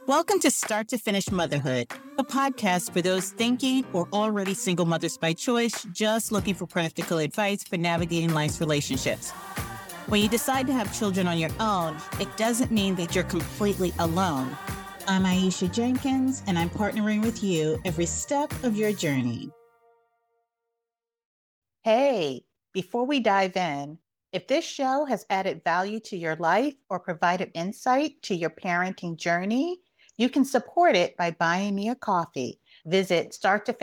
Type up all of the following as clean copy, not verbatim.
Welcome to Start to Finish Motherhood, a podcast for those thinking or already single mothers by choice, just looking for practical advice for navigating life's relationships. When you decide to have children on your own, it doesn't mean that you're completely alone. I'm Aisha Jenkins, and I'm partnering with you every step of your journey. Hey, before we dive in, if this show has added value to your life or provided insight to your parenting journey, you can support it by buying me a coffee. Visit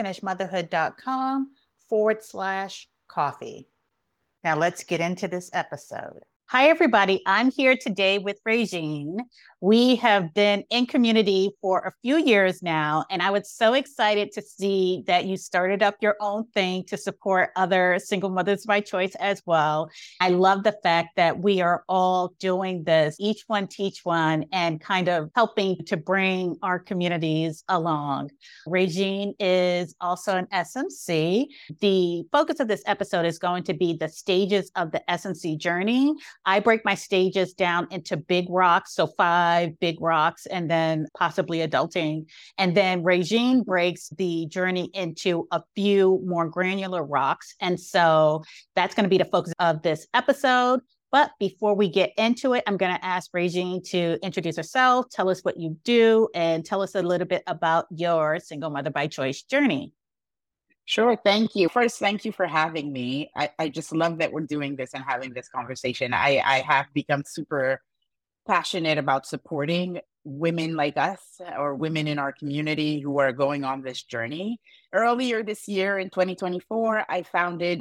starttofinishmotherhood.com/coffee. Now let's get into this episode. Hi, everybody. I'm here today with Regine. We have been in community for a few years now, and I was so excited to see that you started up your own thing to support other single mothers by choice as well. I love the fact that we are all doing this, each one teach one, and kind of helping to bring our communities along. Regine is also an SMC. The focus of this episode is going to be the stages of the SMC journey. I break my stages down into big rocks, so 5 big rocks, and then possibly adulting. And then Regine breaks the journey into a few more granular rocks. And so that's going to be the focus of this episode. But before we get into it, I'm going to ask Regine to introduce herself, tell us what you do, and tell us a little bit about your single mother by choice journey. Sure. Thank you. First, thank you for having me. I just love that we're doing this and having this conversation. I have become super passionate about supporting women like us or women in our community who are going on this journey. Earlier this year in 2024, I founded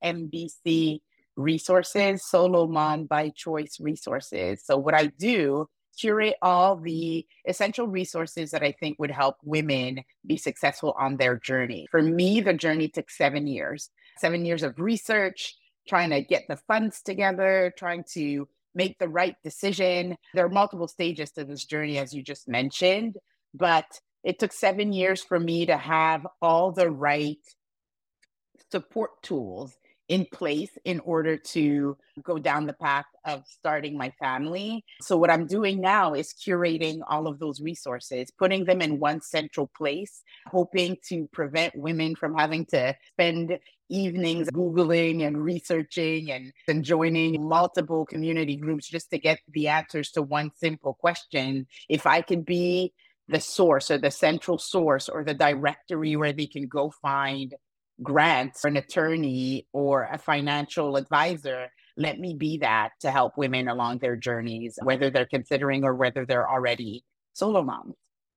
SMBC Resources, Solo Mom by Choice Resources. So what I do, curate all the essential resources that I think would help women be successful on their journey. For me, the journey took 7 years, 7 years of research, trying to get the funds together, trying to make the right decision. There are multiple stages to this journey, as you just mentioned, but it took 7 years for me to have all the right support tools in place in order to go down the path of starting my family. So what I'm doing now is curating all of those resources, putting them in one central place, hoping to prevent women from having to spend evenings Googling and researching and joining multiple community groups just to get the answers to one simple question. If I could be the source or the central source or the directory where they can go find grants or an attorney or a financial advisor, let me be that to help women along their journeys, whether they're considering or whether they're already solo moms.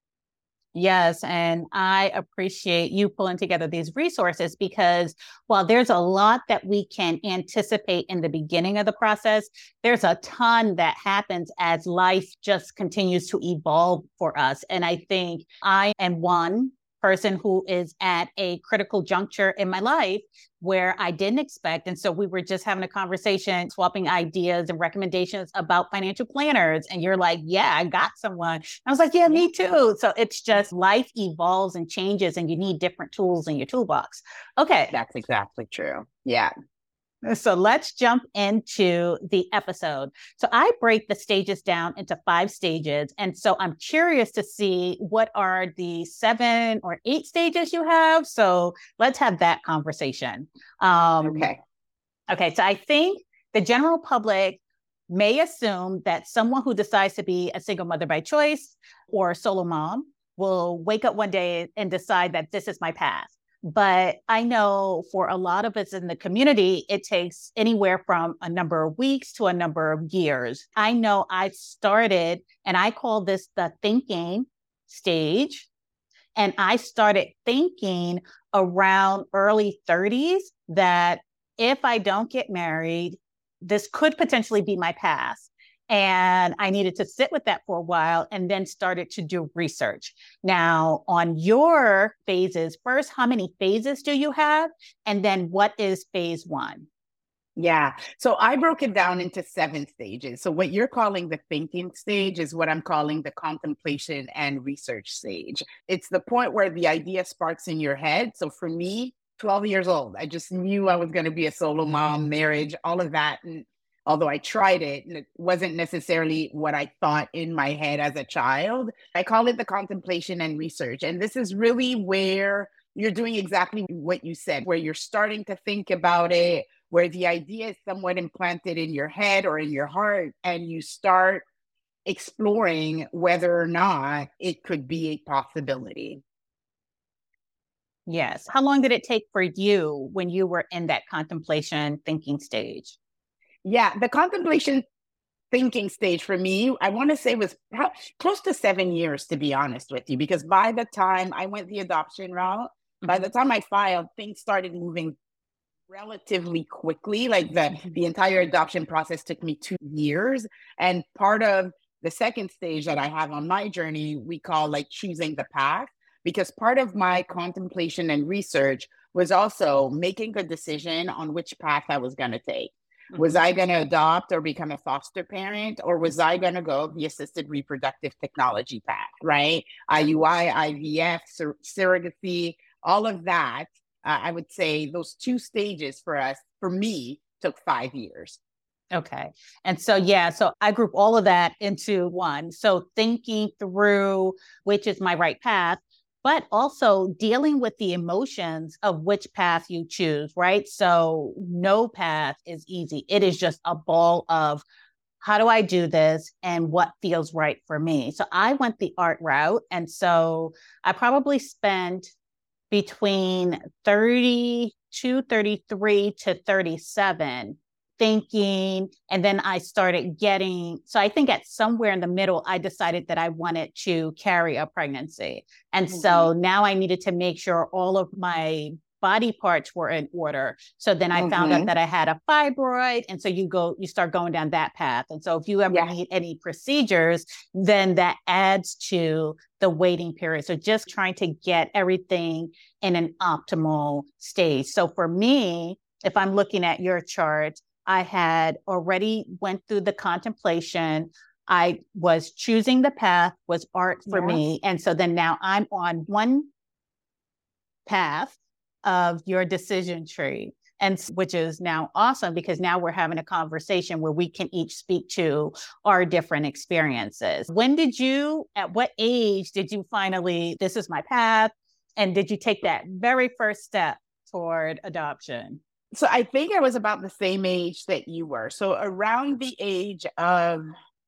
Yes, and I appreciate you pulling together these resources because while there's a lot that we can anticipate in the beginning of the process, there's a ton that happens as life just continues to evolve for us. And I think I am one person who is at a critical juncture in my life where I didn't expect. And so we were just having a conversation, swapping ideas and recommendations about financial planners. And you're like, yeah, I got someone. I was like, yeah, me too. So it's just life evolves and changes and you need different tools in your toolbox. Okay. That's exactly true. Yeah. So let's jump into the episode. So I break the stages down into 5 stages. And so I'm curious to see what are the 7 or 8 stages you have. So let's have that conversation. Okay. So I think the general public may assume that someone who decides to be a single mother by choice or a solo mom will wake up one day and decide that this is my path. But I know for a lot of us in the community, it takes anywhere from a number of weeks to a number of years. I know I've started, and I call this the thinking stage. And I started thinking around early 30s that if I don't get married, this could potentially be my path. And I needed to sit with that for a while and then started to do research. Now, on your phases, first, how many phases do you have? And then what is phase 1? Yeah. So I broke it down into 7 stages. So what you're calling the thinking stage is what I'm calling the contemplation and research stage. It's the point where the idea sparks in your head. So for me, 12 years old, I just knew I was going to be a solo mom, marriage, all of that. And although I tried it, and it wasn't necessarily what I thought in my head as a child. I call it the contemplation and research. And this is really where you're doing exactly what you said, where you're starting to think about it, where the idea is somewhat implanted in your head or in your heart, and you start exploring whether or not it could be a possibility. Yes. How long did it take for you when you were in that contemplation thinking stage? Yeah, the contemplation thinking stage for me, I want to say was close to 7 years, to be honest with you, because by the time I went the adoption route, by the time I filed, things started moving relatively quickly. Like the entire adoption process took me 2 years. And part of the second stage that I have on my journey, we call like choosing the path, because part of my contemplation and research was also making a decision on which path I was going to take. Was I going to adopt or become a foster parent, or was I going to go the assisted reproductive technology path, right? IUI, IVF, surrogacy, all of that. I would say those two stages for me, took 5 years. Okay. And so, yeah, so I group all of that into one. So thinking through which is my right path, but also dealing with the emotions of which path you choose, right? So no path is easy. It is just a ball of how do I do this and what feels right for me. So I went the art route. And so I probably spent between 32, 33 to 37 thinking. And then I started getting, so I think at somewhere in the middle, I decided that I wanted to carry a pregnancy. And so now I needed to make sure all of my body parts were in order. So then I found out that I had a fibroid. And so you start going down that path. And so if you ever need any procedures, then that adds to the waiting period. So just trying to get everything in an optimal stage. So for me, if I'm looking at your chart, I had already went through the contemplation. I was choosing the path, was art for me. And so then now I'm on one path of your decision tree, and which is now awesome because now we're having a conversation where we can each speak to our different experiences. At what age did you finally, this is my path, and did you take that very first step toward adoption? So I think I was about the same age that you were. So around the age of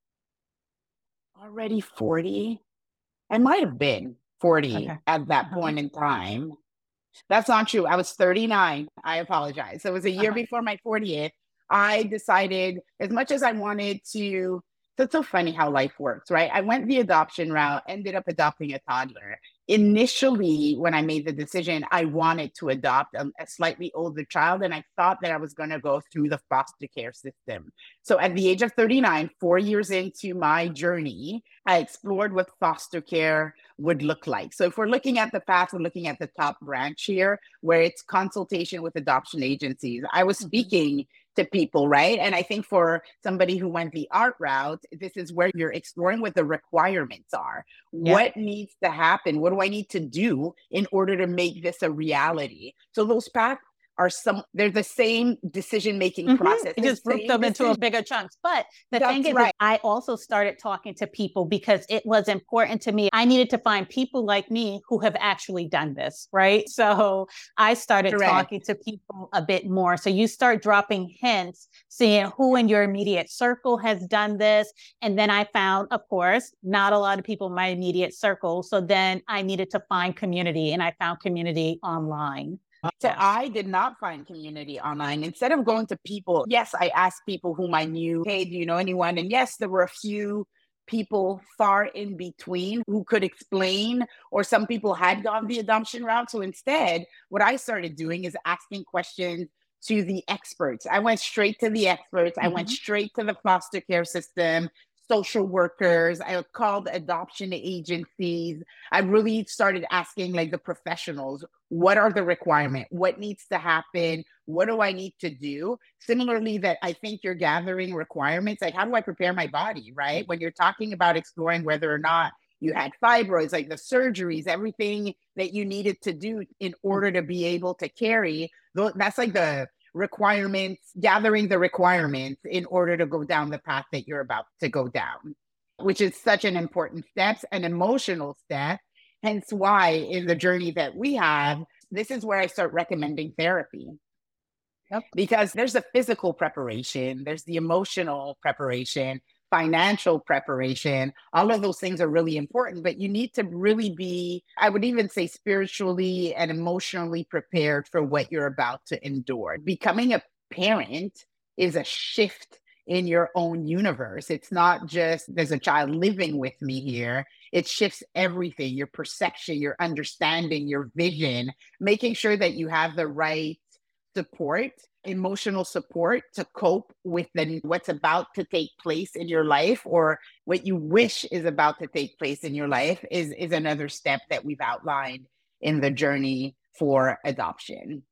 already 40, I might have been 40 at that point in time. That's not true. I was 39. I apologize. So it was a year before my 40th. I decided, as much as I wanted to, so it's so funny how life works, right? I went the adoption route, ended up adopting a toddler. Initially, when I made the decision, I wanted to adopt a slightly older child, and I thought that I was going to go through the foster care system. So at the age of 39, 4 years into my journey, I explored what foster care would look like. So if we're looking at the path, we're looking at the top branch here, where it's consultation with adoption agencies. I was speaking to people, right? And I think for somebody who went the art route, this is where you're exploring what the requirements are. What needs to happen? What do I need to do in order to make this a reality? So those paths they're the same decision-making process. You just group them into a bigger chunks. But the thing is, I also started talking to people because it was important to me. I needed to find people like me who have actually done this, right? So I started talking to people a bit more. So you start dropping hints, seeing who in your immediate circle has done this. And then I found, of course, not a lot of people in my immediate circle. So then I needed to find community, and I found community online. So I did not find community online. Instead of going to people, yes, I asked people whom I knew, hey, do you know anyone? And yes, there were a few people far in between who could explain, or some people had gone the adoption route. So instead, what I started doing is asking questions to the experts. I went straight to the experts. I went straight to the foster care system, social workers. I called adoption agencies. I really started asking like the professionals, what are the requirements? What needs to happen? What do I need to do? Similarly, that I think you're gathering requirements, like how do I prepare my body, right? When you're talking about exploring whether or not you had fibroids, like the surgeries, everything that you needed to do in order to be able to carry, that's like the requirements, gathering the requirements in order to go down the path that you're about to go down, which is such an important step, an emotional step. Hence why in the journey that we have, this is where I start recommending therapy. Yep. Because there's a physical preparation, there's the emotional preparation, financial preparation. All of those things are really important, but you need to really be, I would even say, spiritually and emotionally prepared for what you're about to endure. Becoming a parent is a shift in your own universe. It's not just there's a child living with me here. It shifts everything, your perception, your understanding, your vision, making sure that you have the right support, emotional support to cope with what's about to take place in your life, or what you wish is about to take place in your life is another step that we've outlined in the journey for adoption.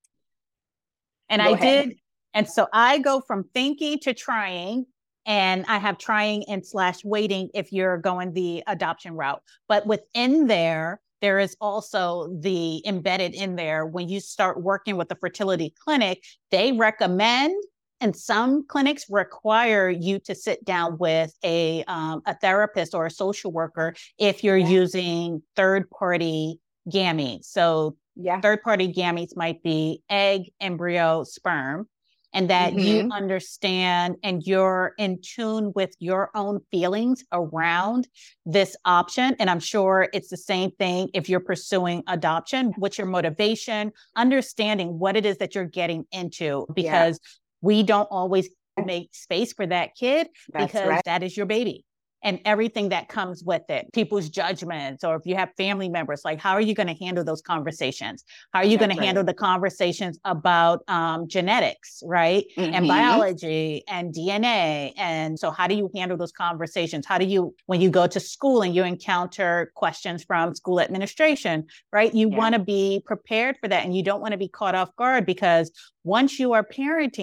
And I did. And so I go from thinking to trying, and I have trying and / waiting if you're going the adoption route. But within there is also the embedded in there. When you start working with the fertility clinic, they recommend, and some clinics require you to sit down with a therapist or a social worker if you're using third-party gametes. So third-party gametes might be egg, embryo, sperm, and that you understand and you're in tune with your own feelings around this option. And I'm sure it's the same thing if you're pursuing adoption. What's your motivation? Understanding what it is that you're getting into, because we don't always make space for that kid. That's because that is your baby. And everything that comes with it, people's judgments, or if you have family members, like, how are you going to handle those conversations? How are you going to handle the conversations about genetics, right? And biology and DNA. And so how do you handle those conversations? How do you, when you go to school and you encounter questions from school administration, right? You want to be prepared for that, and you don't want to be caught off guard, because once you are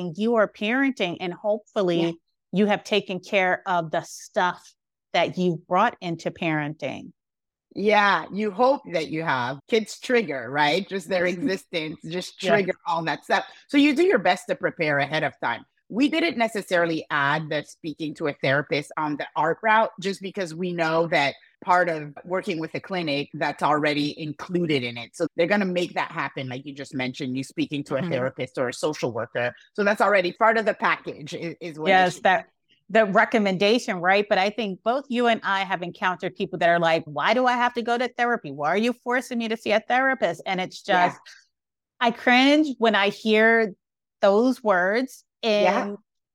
parenting, and hopefully you have taken care of the stuff that you brought into parenting. Yeah, you hope that you have. Kids trigger, right? Just their existence, just trigger all that stuff. So you do your best to prepare ahead of time. We didn't necessarily add the speaking to a therapist on the ARC route, just because we know that part of working with a clinic, that's already included in it. So they're going to make that happen. Like you just mentioned, you speaking to a therapist or a social worker. So that's already part of the package is what the recommendation, right? But I think both you and I have encountered people that are like, why do I have to go to therapy? Why are you forcing me to see a therapist? And it's just, I cringe when I hear those words in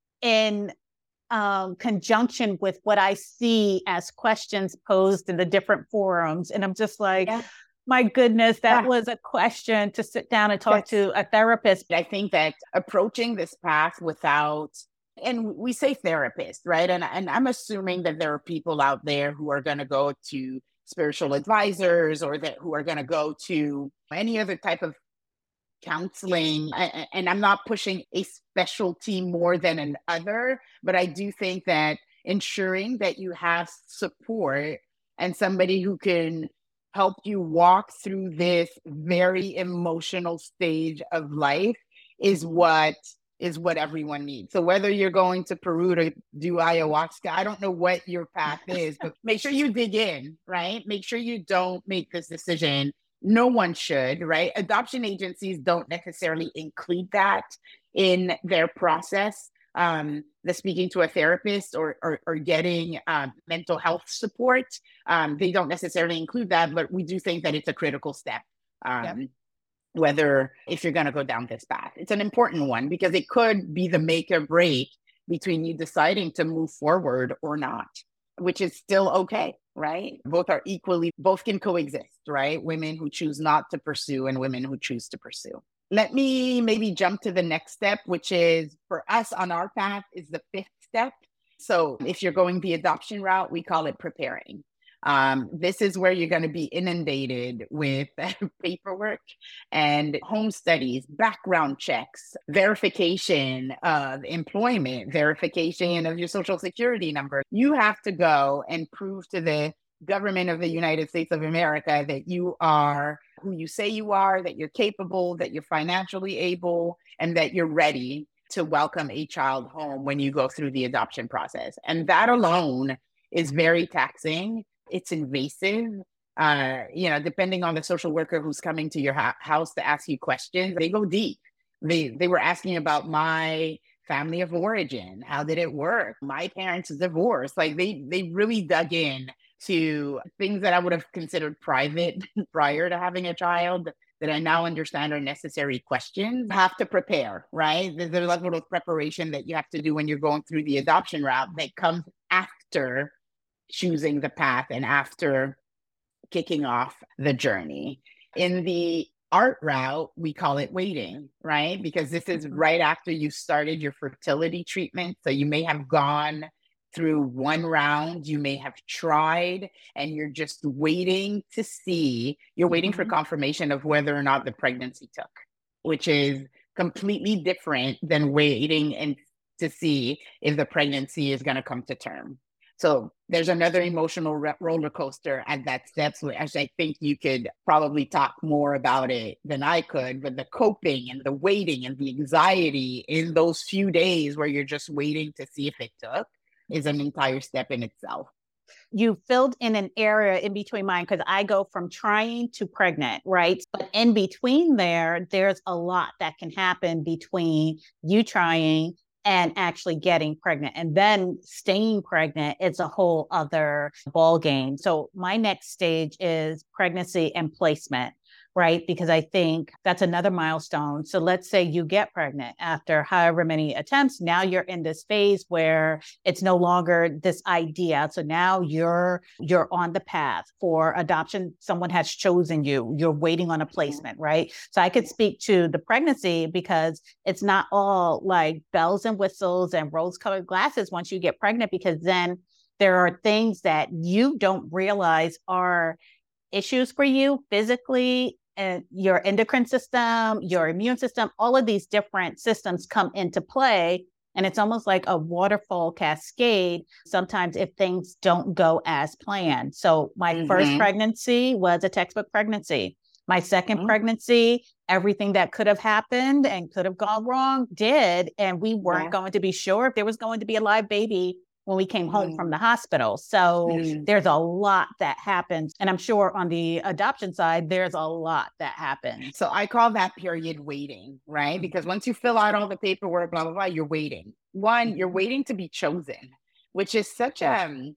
conjunction with what I see as questions posed in the different forums. And I'm just like, my goodness, that was a question to sit down and talk to a therapist. I think that approaching this path without, and we say therapist, right? And I'm assuming that there are people out there who are going to go to spiritual advisors, or that who are going to go to any other type of counseling. And I'm not pushing a specialty more than another, but I do think that ensuring that you have support and somebody who can help you walk through this very emotional stage of life is what everyone needs. So whether you're going to Peru to do ayahuasca, I don't know what your path is, but make sure you dig in, right? Make sure you don't make this decision. No one should, right? Adoption agencies don't necessarily include that in their process. The speaking to a therapist or getting mental health support, they don't necessarily include that, but we do think that it's a critical step. Whether if you're going to go down this path, it's an important one, because it could be the make or break between you deciding to move forward or not, which is still okay, right? Both can coexist, right? Women who choose not to pursue and women who choose to pursue. Let me maybe jump to the next step, which is for us on our path is the 5th step. So if you're going the adoption route, we call it preparing. This is where you're going to be inundated with paperwork and home studies, background checks, verification of employment, verification of your social security number. You have to go and prove to the government of the United States of America that you are who you say you are, that you're capable, that you're financially able, and that you're ready to welcome a child home when you go through the adoption process. And that alone is very taxing. It's invasive. Depending on the social worker who's coming to your house to ask you questions, they go deep. They were asking about my family of origin. How did it work? My parents' divorce. Like they really dug in to things that I would have considered private prior to having a child that I now understand are necessary questions. Have to prepare, right? There's a level of preparation that you have to do when you're going through the adoption route that comes after choosing the path and after kicking off the journey. In the ART route, we call it waiting, right? Because this is right after you started your fertility treatment. So you may have gone through one round, you may have tried, and you're just waiting to see, you're waiting for confirmation of whether or not the pregnancy took, which is completely different than waiting and to see if the pregnancy is going to come to term. So there's another emotional roller coaster at that step, which I think you could probably talk more about it than I could, but the coping and the waiting and the anxiety in those few days where you're just waiting to see if it took is an entire step in itself. You filled in an area in between mine because I go from trying to pregnant, right? But in between there's a lot that can happen between you trying and actually getting pregnant. And then staying pregnant is a whole other ball game. So my next stage is pregnancy and placement, right? Because I think that's another milestone. So let's say you get pregnant after however many attempts. Now you're in this phase where it's no longer this idea. So now you're on the path for adoption. Someone has chosen you. You're waiting on a placement, right? So I could speak to the pregnancy because it's not all like bells and whistles and rose-colored glasses once you get pregnant, because then there are things that you don't realize are issues for you physically, and your endocrine system, your immune system, all of these different systems come into play. And it's almost like a waterfall cascade sometimes if things don't go as planned. So my first pregnancy was a textbook pregnancy. My second pregnancy, everything that could have happened and could have gone wrong did. And we weren't going to be sure if there was going to be a live baby when we came home from the hospital. So there's a lot that happens. And I'm sure on the adoption side, there's a lot that happens. So I call that period waiting, right? Because once you fill out all the paperwork, blah, blah, blah, you're waiting. One, you're waiting to be chosen, which is such a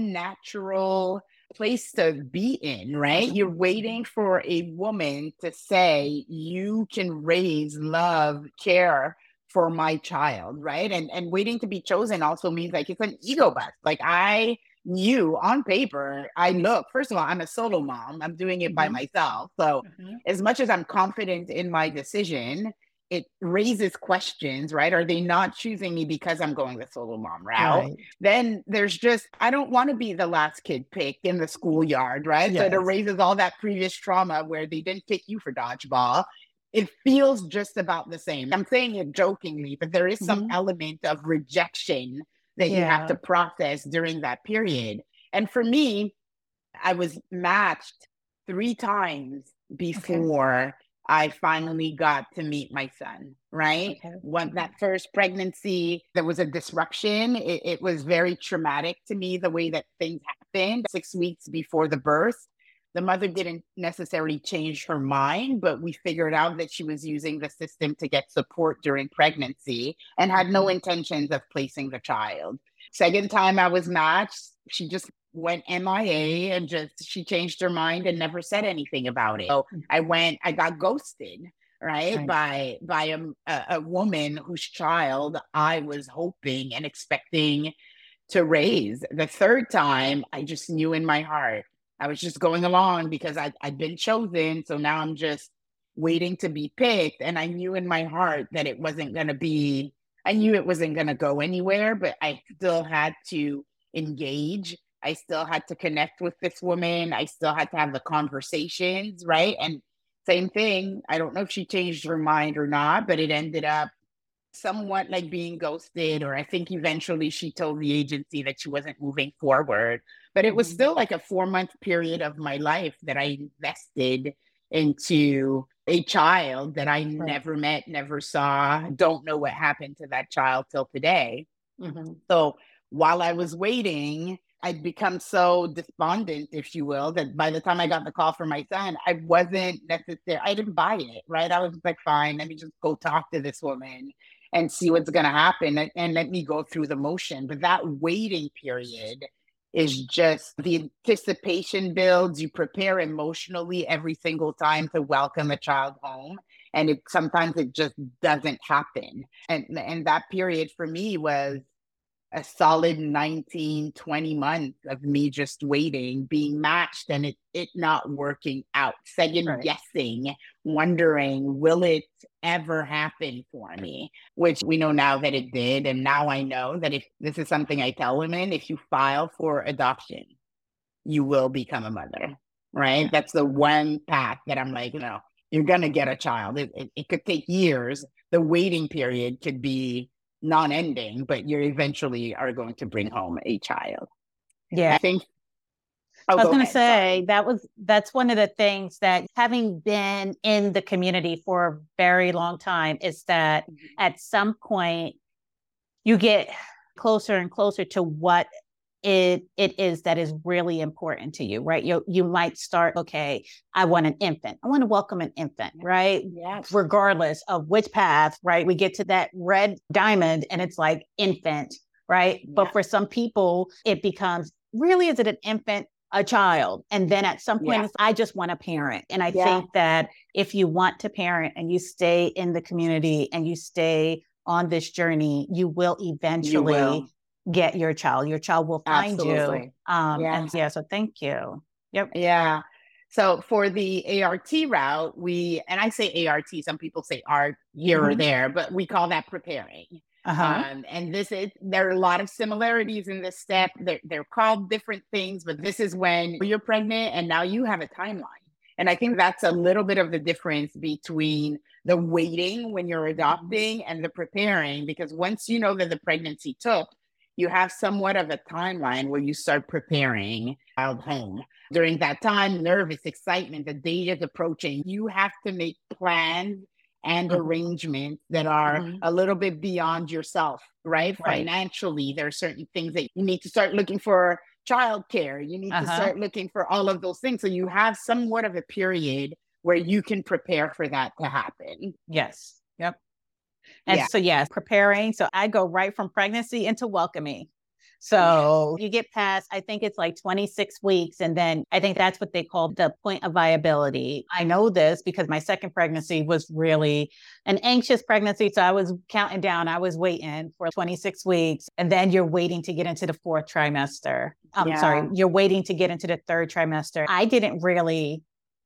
unnatural place to be in, right? You're waiting for a woman to say, you can raise, love, care for my child, right? And waiting to be chosen also means like it's an ego bust. Like I knew on paper, first of all, I'm a solo mom. I'm doing it by myself. So as much as I'm confident in my decision, it raises questions, right? Are they not choosing me because I'm going the solo mom route? Right. Then there's just, I don't want to be the last kid picked in the schoolyard, right? Yes. So it raises all that previous trauma where they didn't pick you for dodgeball. It feels just about the same. I'm saying it jokingly, but there is some element of rejection that you have to process during that period. And for me, I was matched 3 times before I finally got to meet my son, right? When that first pregnancy, there was a disruption. It was very traumatic to me, the way that things happened. 6 weeks before the birth, the mother didn't necessarily change her mind, but we figured out that she was using the system to get support during pregnancy and had no intentions of placing the child. Second time I was matched, she just went MIA and she changed her mind and never said anything about it. So I got ghosted, right? By a woman whose child I was hoping and expecting to raise. The third time, I just knew in my heart, I was just going along because I'd been chosen. So now I'm just waiting to be picked. And I knew in my heart that it wasn't going to go anywhere, but I still had to engage. I still had to connect with this woman. I still had to have the conversations, right? And same thing. I don't know if she changed her mind or not, but it ended up somewhat like being ghosted, or I think eventually she told the agency that she wasn't moving forward. But it was still like a 4-month period of my life that I invested into a child that I Right. never met, never saw, don't know what happened to that child till today. Mm-hmm. So while I was waiting, I'd become so despondent, if you will, that by the time I got the call for my son, I wasn't necessarily, I didn't buy it, right? I was like, fine, let me just go talk to this woman and see what's going to happen and let me go through the motion. But that waiting period is just the anticipation builds. You prepare emotionally every single time to welcome a child home. And sometimes it just doesn't happen. And that period for me was a solid 19, 20 months of me just waiting, being matched and it not working out, second Right. guessing, wondering, will it ever happen for me? Which we know now that it did. And now I know that if this is something I tell women, if you file for adoption, you will become a mother, right? That's the one path that I'm like, no, you're going to get a child. It could take years. The waiting period could be non-ending, but you eventually are going to bring home a child. Yeah. I think, I was go going to ahead, sorry. say that's one of the things that having been in the community for a very long time is that at some point you get closer and closer to what it is that is really important to you, right? You might start, okay, I want an infant. I want to welcome an infant, right? Yes. Regardless of which path, right? We get to that red diamond and it's like infant, right? Yeah. But for some people, it becomes, really, is it an infant, a child? And then at some point, it's, I just want a parent. And I think that if you want to parent and you stay in the community and you stay on this journey, you will eventually get your child. Your child will find you. And yeah, so thank you. Yep. Yeah. So for the ART route, and I say ART, some people say art here or there, but we call that preparing. And there are a lot of similarities in this step. They're called different things, but this is when you're pregnant and now you have a timeline. And I think that's a little bit of the difference between the waiting when you're adopting and the preparing, because once you know that the pregnancy took, you have somewhat of a timeline where you start preparing child home. During that time, nervous, excitement, the date is approaching. You have to make plans and arrangements that are a little bit beyond yourself, right? Financially, there are certain things that you need to start looking for childcare. You need to start looking for all of those things. So you have somewhat of a period where you can prepare for that to happen. Yes. Yep. And so, yes, preparing. So I go right from pregnancy into welcoming. So you get past, I think it's like 26 weeks. And then I think that's what they call the point of viability. I know this because my second pregnancy was really an anxious pregnancy. So I was counting down, I was waiting for 26 weeks. And then you're waiting to get into the fourth trimester. Sorry, you're waiting to get into the third trimester. I didn't really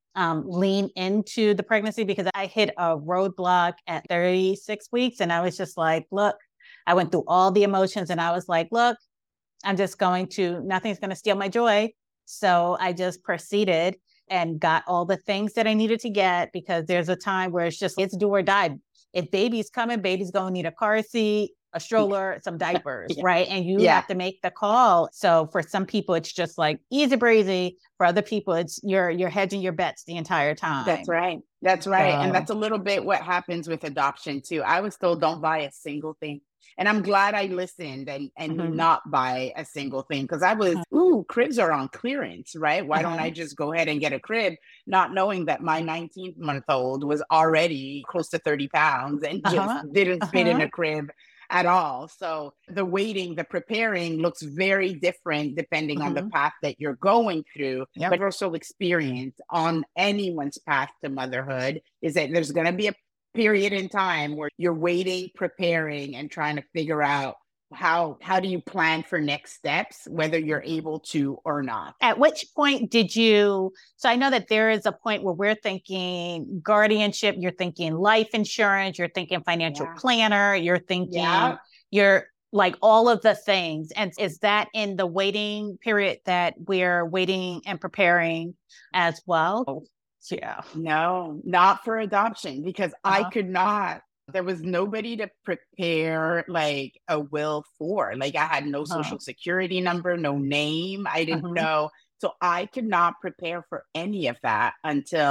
lean into the pregnancy because I hit a roadblock at 36 weeks. And I was just like, look, I went through all the emotions and I was like, look, nothing's going to steal my joy. So I just proceeded and got all the things that I needed to get, because there's a time where it's do or die. If baby's coming, baby's going to need a car seat, a stroller, some diapers, right? And you have to make the call. So for some people, it's just like easy breezy. For other people, it's you're hedging your bets the entire time. That's right. That's right. And that's a little bit what happens with adoption too. I was told don't buy a single thing. And I'm glad I listened and not buy a single thing, because I was, cribs are on clearance, right? Why don't I just go ahead and get a crib, not knowing that my 19-month-old was already close to 30 pounds and just didn't fit in a crib at all. So the waiting, the preparing looks very different depending on the path that you're going through. But also experience on anyone's path to motherhood is that there's going to be a period in time where you're waiting, preparing, and trying to figure out how do you plan for next steps, whether you're able to or not. At which point so I know that there is a point where we're thinking guardianship, you're thinking life insurance, you're thinking financial planner, you're thinking you're like all of the things. And is that in the waiting period that we're waiting and preparing as well? Yeah. No, not for adoption, because I could not. There was nobody to prepare like a will for. Like I had no social security number, no name. I didn't know. So I could not prepare for any of that until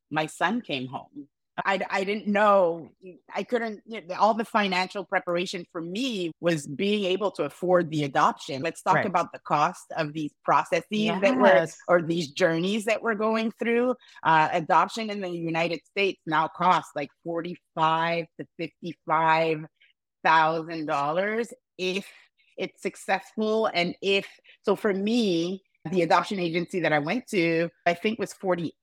my son came home. I didn't know, I couldn't, all the financial preparation for me was being able to afford the adoption. Let's talk Right. about the cost of these processes Yes. or these journeys that we're going through. Adoption in the United States now costs like 45 to $55,000 if it's successful. And so for me, the adoption agency that I went to, I think was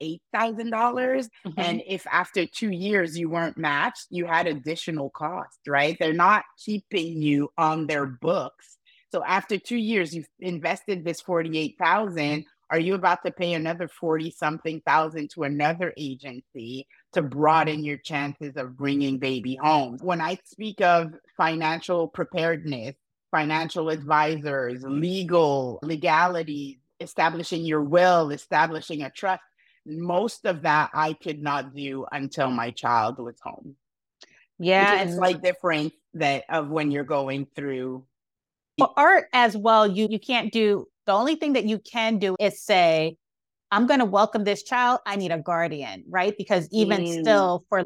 $48,000. Mm-hmm. And if after 2 years you weren't matched, you had additional cost, right? They're not keeping you on their books. So after 2 years, you've invested this 48,000. Are you about to pay another 40 something thousand to another agency to broaden your chances of bringing baby home? When I speak of financial preparedness, financial advisors, legalities, establishing your will, establishing a trust, most of that I could not do until my child was home. Yeah. Which is a slight difference of when you're going through. For art as well, you can't do, the only thing that you can do is say, I'm going to welcome this child. I need a guardian, right? Because even still for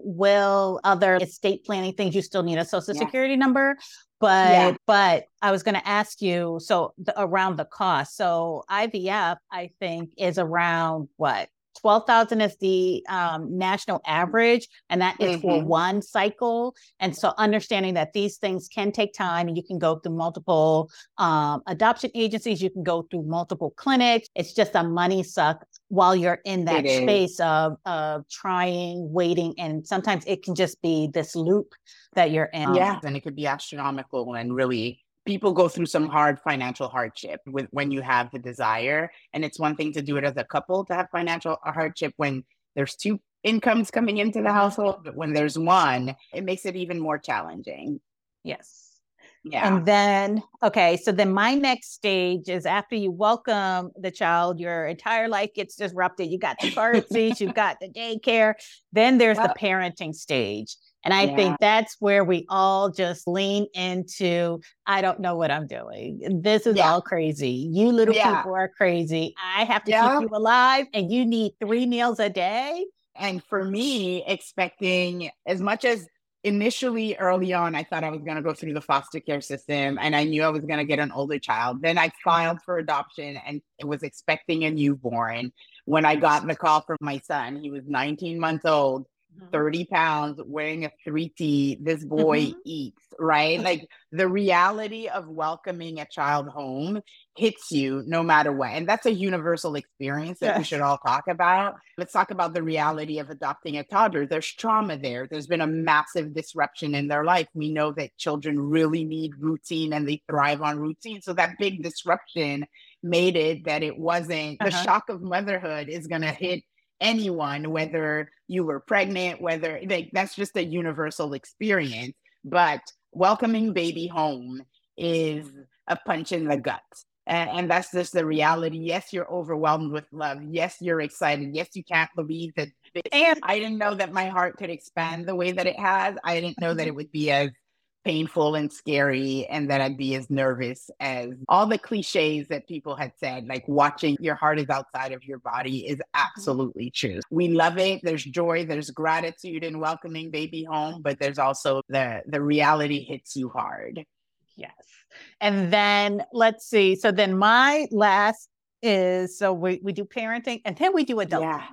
other estate planning things, you still need a social security number. But I was going to ask you, so around the cost. So IVF, I think, is around what? 12,000 is the national average, and that is for one cycle. And so understanding that these things can take time, and you can go through multiple adoption agencies, you can go through multiple clinics. It's just a money suck while you're in that space of trying, waiting, and sometimes it can just be this loop that you're in. Yeah, and it could be astronomical, and really people go through some hard financial hardship when you have the desire. And it's one thing to do it as a couple, to have financial hardship when there's two incomes coming into the household, but when there's one, it makes it even more challenging. Yes. Yeah. And then, okay, so then my next stage is after you welcome the child, your entire life gets disrupted. You got the car seats, you got the daycare. Then there's the parenting stage. And I think that's where we all just lean into, I don't know what I'm doing. This is all crazy. You little people are crazy. I have to keep you alive, and you need 3 meals a day. And for me, expecting, as much as initially early on, I thought I was going to go through the foster care system and I knew I was going to get an older child. Then I filed for adoption and was expecting a newborn. When I got the call from my son, he was 19 months old, 30 pounds, wearing a 3T. This boy eats, right? Like the reality of welcoming a child home hits you no matter what. And that's a universal experience that we should all talk about. Let's talk about the reality of adopting a toddler. There's trauma there. There's been a massive disruption in their life. We know that children really need routine and they thrive on routine. So that big disruption made it that it wasn't, the shock of motherhood is going to hit anyone, whether you were pregnant, whether that's just a universal experience. But welcoming baby home is a punch in the gut. And that's just the reality. Yes, you're overwhelmed with love. Yes, you're excited. Yes, you can't believe that. And I didn't know that my heart could expand the way that it has. I didn't know that it would be as painful and scary, and that I'd be as nervous as all the cliches that people had said, like watching your heart is outside of your body, is absolutely true. We love it. There's joy, there's gratitude in welcoming baby home, but there's also the reality hits you hard. Yes. And then let's see. So then my last is, so we do parenting and then we do adulting. Yeah.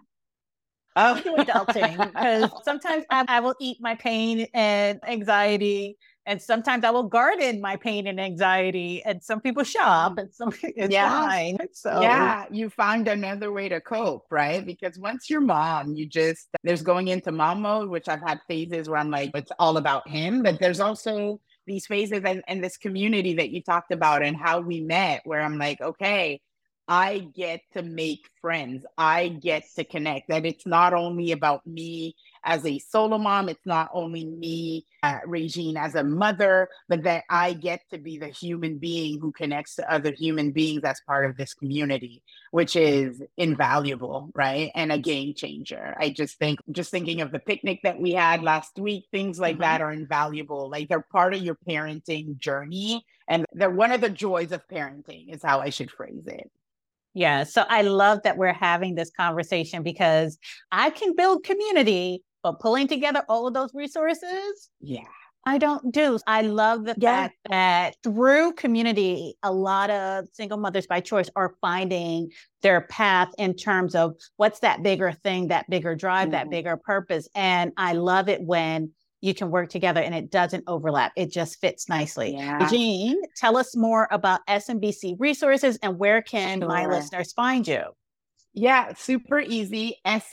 Oh, we do adulting because sometimes I will eat my pain and anxiety, and sometimes I will garden my pain and anxiety, and some people shop, and some it's fine. So you find another way to cope, right? Because once you're mom, there's going into mom mode, which I've had phases where I'm like, it's all about him, but there's also these phases and this community that you talked about and how we met, where I'm like, okay, I get to make friends. I get to connect. That it's not only about me as a solo mom. It's not only me, Regine, as a mother, but that I get to be the human being who connects to other human beings as part of this community, which is invaluable, right? And a game changer. I just thinking of the picnic that we had last week, things like that are invaluable. Like they're part of your parenting journey. And they're one of the joys of parenting is how I should phrase it. Yeah. So I love that we're having this conversation because I can build community, but pulling together all of those resources, Yeah. I don't do. I love the fact that through community, a lot of single mothers by choice are finding their path in terms of what's that bigger thing, that bigger drive, that bigger purpose. And I love it when you can work together and it doesn't overlap. It just fits nicely. Yeah. Jean, tell us more about SMBC resources and where can my listeners find you? Yeah, super easy.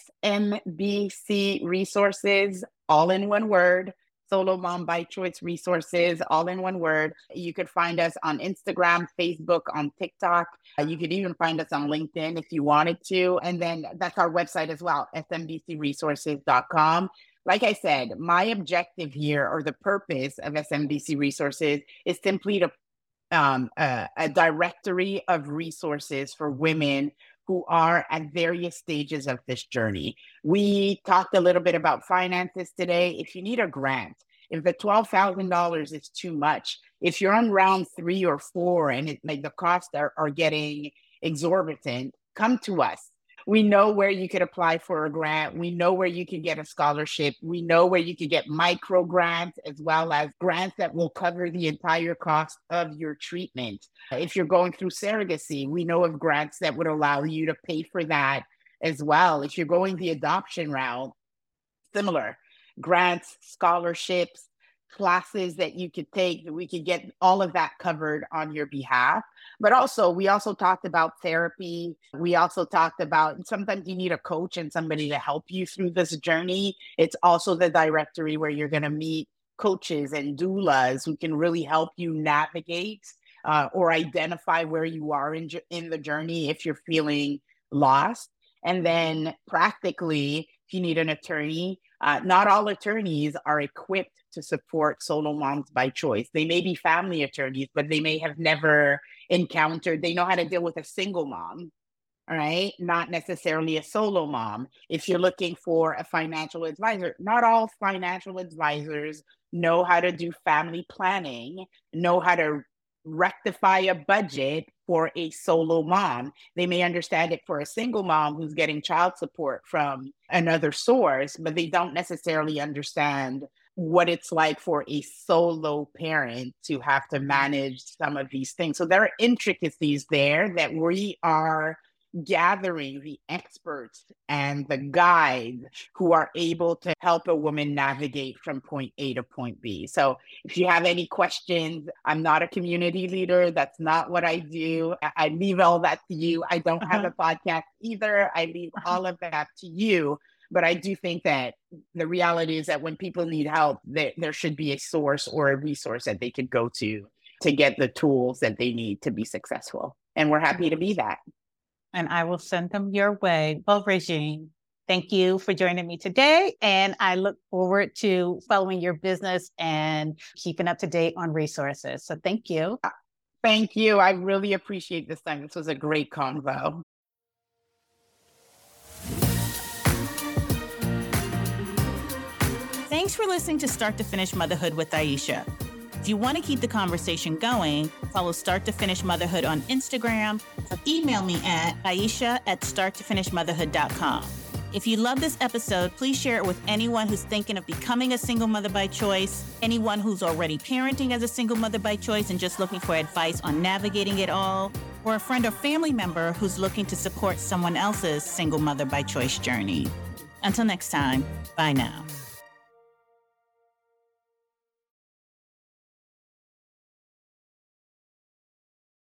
SMBC resources, all in one word. Solo Mom by Choice resources, all in one word. You could find us on Instagram, Facebook, on TikTok. You could even find us on LinkedIn if you wanted to. And then that's our website as well, smbcresources.com. Like I said, my objective here, or the purpose of SMBC resources, is simply to a directory of resources for women who are at various stages of this journey. We talked a little bit about finances today. If you need a grant, if the $12,000 is too much, if you're on round 3 or 4 and the costs are getting exorbitant, come to us. We know where you could apply for a grant. We know where you can get a scholarship. We know where you could get micro grants, as well as grants that will cover the entire cost of your treatment. If you're going through surrogacy, we know of grants that would allow you to pay for that as well. If you're going the adoption route, similar grants, scholarships, classes that you could take, we could get all of that covered on your behalf. But also, we also talked about therapy. We also talked about sometimes you need a coach and somebody to help you through this journey. It's also the directory where you're going to meet coaches and doulas who can really help you navigate or identify where you are in the journey if you're feeling lost. And then practically, if you need an attorney, not all attorneys are equipped to support solo moms by choice. They may be family attorneys, but they may have never encountered, they know how to deal with a single mom, all right? Not necessarily a solo mom. If you're looking for a financial advisor, not all financial advisors know how to do family planning, know how to rectify a budget for a solo mom. They may understand it for a single mom who's getting child support from another source, but they don't necessarily understand what it's like for a solo parent to have to manage some of these things. So there are intricacies there that we are gathering the experts and the guides who are able to help a woman navigate from point A to point B. So if you have any questions, I'm not a community leader. That's not what I do. I leave all that to you. I don't have a podcast either. I leave all of that to you. But I do think that the reality is that when people need help, there should be a source or a resource that they could go to get the tools that they need to be successful. And we're happy to be that. And I will send them your way. Well, Regine, thank you for joining me today. And I look forward to following your business and keeping up to date on resources. So thank you. Thank you. I really appreciate this time. This was a great convo. Thanks for listening to Start to Finish Motherhood with Aisha. If you want to keep the conversation going, follow Start to Finish Motherhood on Instagram or email me at aisha@starttofinishmotherhood.com. If you love this episode, please share it with anyone who's thinking of becoming a single mother by choice, anyone who's already parenting as a single mother by choice and just looking for advice on navigating it all, or a friend or family member who's looking to support someone else's single mother by choice journey. Until next time, bye now.